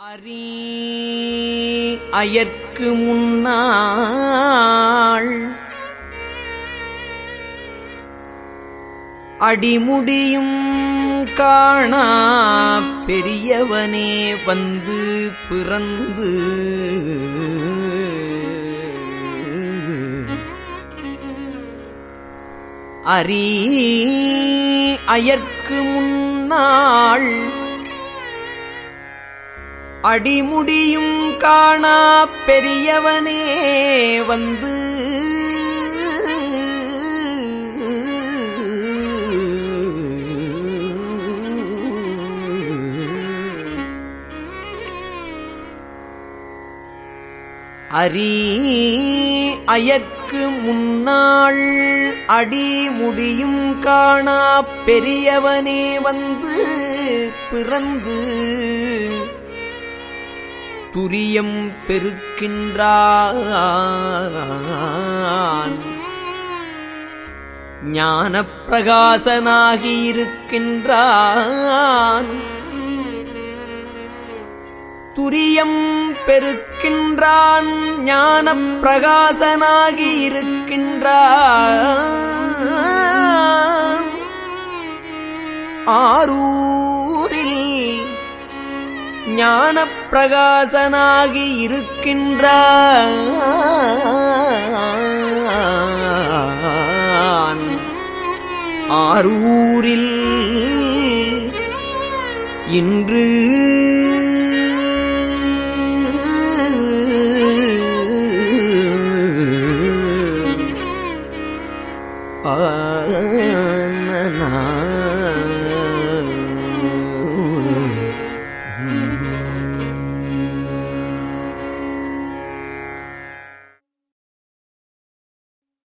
அரி அயற்கு முன்னாள் அடிமுடியும் காணா பெரியவனே வந்து பிறந்து அரி அயற்கு முன்னாள் அடிமுடியும் காணா பெரியவனே வந்து அரி அயற்கு முன்னாள் அடிமுடியும் காணா பெரியவனே வந்து பிறந்து துரியம் பெருக்கின்றான் ஞானப் பிரகாசனாகி இருக்கின்றான் துரியம் பெருக்கின்றான் ஞானப் பிரகாசனாகி இருக்கின்றான் ஆரூரில் ஞானப் பிரகாசனாகி இருக்கின்றான் ஆரூரில் இன்று